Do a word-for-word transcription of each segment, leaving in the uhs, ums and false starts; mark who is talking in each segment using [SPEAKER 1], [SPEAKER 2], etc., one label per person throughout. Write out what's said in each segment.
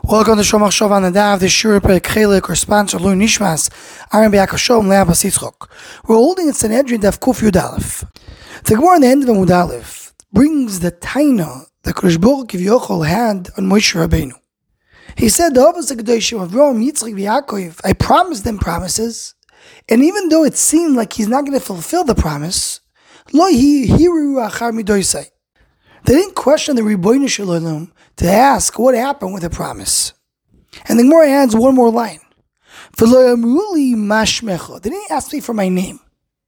[SPEAKER 1] Welcome to Shomach Shov on the Dav, the Shur Perek Chelik, or sponsor Lui Nishmas, Aaron Be'akashom, Le'abas Yitzchok. We're holding in Sanhedrin Daf Kuf Yud Aleph. The Gemara in the end of Amud Aleph brings the taina that Kadosh Baruch Hu Kivyochol had on Moshe Rabbeinu. He said, the Avos HaKadoshim of Avraham, Yitzchak, Yaakov, I promised them promises, and even though it seemed like he's not going to fulfill the promise, Lo hiru achar midoisai. They didn't question the Ribono Shel Olam to ask what happened with the promise. And the Gemara adds one more line. V'lo amru li ma shmecha. They didn't ask me for my name.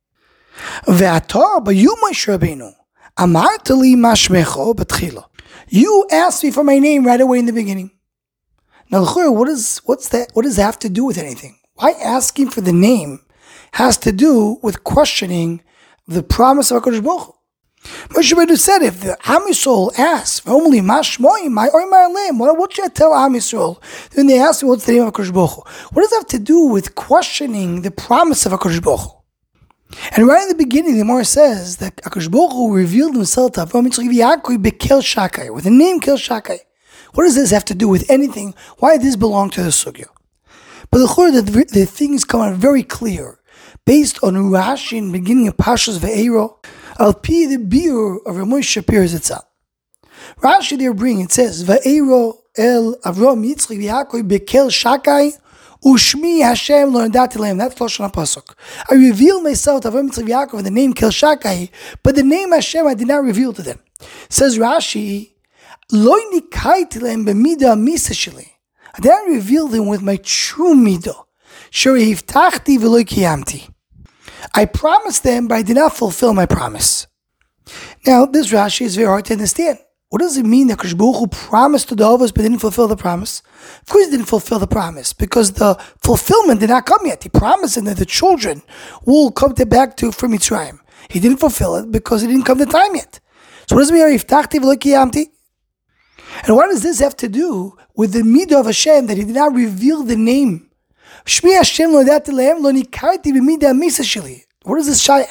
[SPEAKER 1] Ve'ata b'yu Moshe Rabbeinu amarta li ma shmecha b'tchila. You asked me for my name right away in the beginning. Now, what is what's that? What does that have to do with anything? Why asking for the name has to do with questioning the promise of HaKadosh Baruch Hu? Moshe Rabbeinu said, if the Am Yisrael asks, only Mashmoim, my or my Alem, what should I tell Am Yisrael? Then they ask me, what's the name of HaKadosh Baruch Hu? What does that have to do with questioning the promise of HaKadosh Baruch Hu? And right in the beginning, the Gemara says that HaKadosh Baruch Hu revealed himself to Avraham Yitzchak Yaakov bekel shakai, with the name Kel Shakai. What does this have to do with anything? Why does this belong to the sugya? But the, the, the things come out very clear, based on Rashi in the beginning of Pashas Ve'ero, Al pi the biur of Ramosh Shapir Zitzal. Rashi there bring it says Ve'ero el Avraham Yitzchak Yaakov bekel shakai ushmi Hashem lo nadati lehem. That's Lashon HaPasuk. I revealed myself to Avraham Yitzchak Yaakov with the name Kel Shakai, but the name Hashem I did not reveal to them. Says Rashi, Lo nikaiti lehem b'midah misa sheli. I did not reveal them with my true midah. Sheri hiftachti v'lo kiyamti. I promised them, but I did not fulfill my promise. Now, this Rashi is very hard to understand. What does it mean that Kadosh Baruch Hu promised to the Avos but didn't fulfill the promise? Of course he didn't fulfill the promise, because the fulfillment did not come yet. He promised them that the children will come to back to from Mitzrayim. He didn't fulfill it because it didn't come the time yet. So what does it mean? Yiftachti v'lo kiyamti? And what does this have to do with the midah of Hashem, that he did not reveal the name? Shmi Hashem lo nadati lehem lo nikarti b'midah misa sheli. What is this shaykh?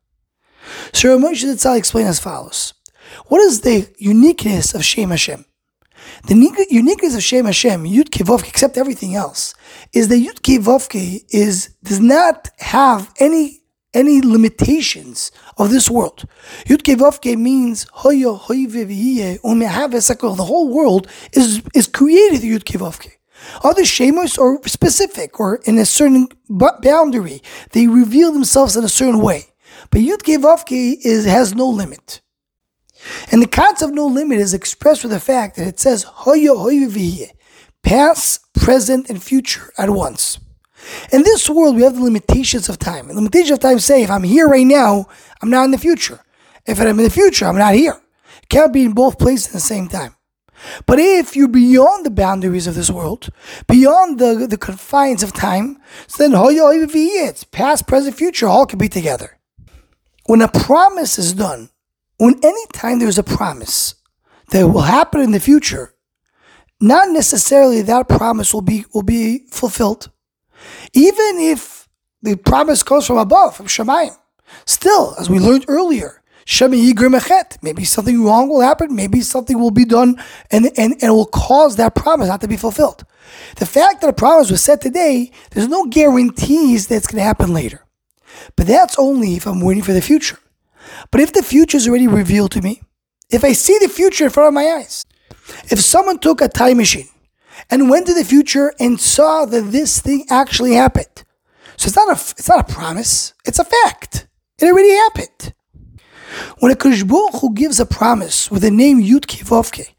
[SPEAKER 1] So Moshe Zitzal explained as follows. What is the uniqueness of Shem Hashem? The uniqueness of Shem Hashem, Yud Kei Vav Kei, except everything else, is that Yud Kei Vav Kei is does not have any any limitations of this world. Yud Kei Vav Kei means hoyo hoive v'yeh u'mehav esakol. The whole world is is created through Yud Kei Vav Kei. Other shemos are specific or in a certain boundary. They reveal themselves in a certain way. But Yud Kei Vav Kei is has no limit. And the concept of no limit is expressed with the fact that it says hoyo hoive v'yeh, past, present, and future at once. In this world, we have the limitations of time. The limitations of time say, if I'm here right now, I'm not in the future. If I'm in the future, I'm not here. It can't be in both places at the same time. But if you're beyond the boundaries of this world, beyond the, the confines of time, so then hoyo v'yeh, it's past, present, future, all can be together. When a promise is done, when any time there's a promise that will happen in the future, not necessarily that promise will be will be fulfilled. Even if the promise comes from above, from Shemayim, still, as we learned earlier, maybe something wrong will happen, maybe something will be done and, and, and it will cause that promise not to be fulfilled. The fact that a promise was said today, there's no guarantees that it's going to happen later. But that's only if I'm waiting for the future. But if the future is already revealed to me, if I see the future in front of my eyes, if someone took a time machine and went to the future and saw that this thing actually happened, so it's not a, it's not a promise, it's a fact. It already happened. When a Kadosh Baruch Hu gives a promise with the name Yud Kei Vav Kei,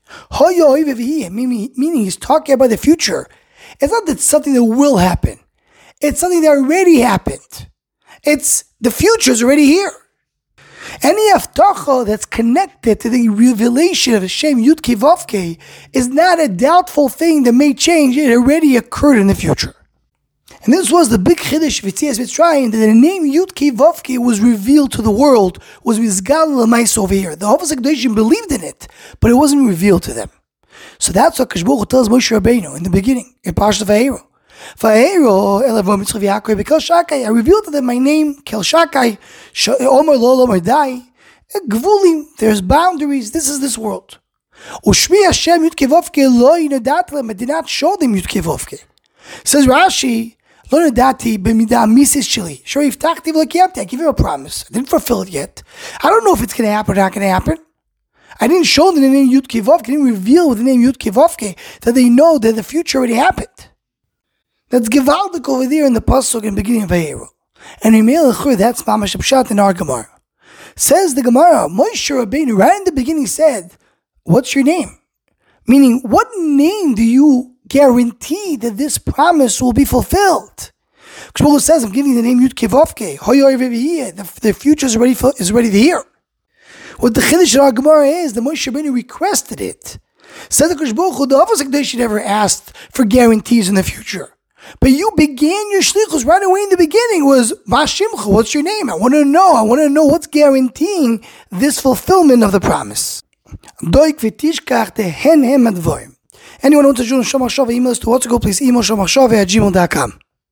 [SPEAKER 1] meaning he's talking about the future, it's not that something that will happen. It's something that already happened. It's the future is already here. Any haftacha that's connected to the revelation of Hashem Yud Kei Vav Kei is not a doubtful thing that may change. It already occurred in the future. And this was the big chiddush of Yetzias Mitzrayim, that the name Yud Kei Vav Kei was revealed to the world, was Mizgal L'mais over here. The Avos HaKadoshim believed in it, but it wasn't revealed to them. So that's what Kadosh Baruch Hu tells Moshe Rabbeinu in the beginning, in Parashat Va'ero. Va'ero el Avraham Yitzchak Yaakov bekel Shakai. I revealed to them my name, Kel Shakai, Omer lo Omer dai. Gvulim, there's boundaries. This is this world. Ushmi Hashem Yud Kevovke lo yinodat lem. I did not show them Yud Kevovke. Says Rashi, lo yinodati b'midah misis sheli. Sure, yiftachti v'lekiyamti. I give you a promise. I didn't fulfill it yet. I don't know if it's going to happen or not going to happen. I didn't show them the name Yud Kevovke. I didn't reveal with the name Yud Kevovke that they know that the future already happened. That's Gevaldik over there in the Pasuk in the beginning of Vayera. And in Melechur, that's Mamash Pshat in our Gemara. Says the Gemara, Moshe Rabbeinu right in the beginning said, what's your name? Meaning, what name do you guarantee that this promise will be fulfilled? Because says, I'm giving you the name Yud Kevovke. The, the future is already, is already here. What the Chiddush in our Gemara is, the Moshe Rabbeinu requested it. Said the Kosh Baruch Hu, the Avos HaKadosh never asked for guarantees in the future. But you began your shlichus right away in the beginning was, Vashimcha, what's your name? I want to know. I want to know what's guaranteeing this fulfillment of the promise. Anyone who wants to join Shomar Shava, email us to what's go, please email shomar shava at gmail dot com.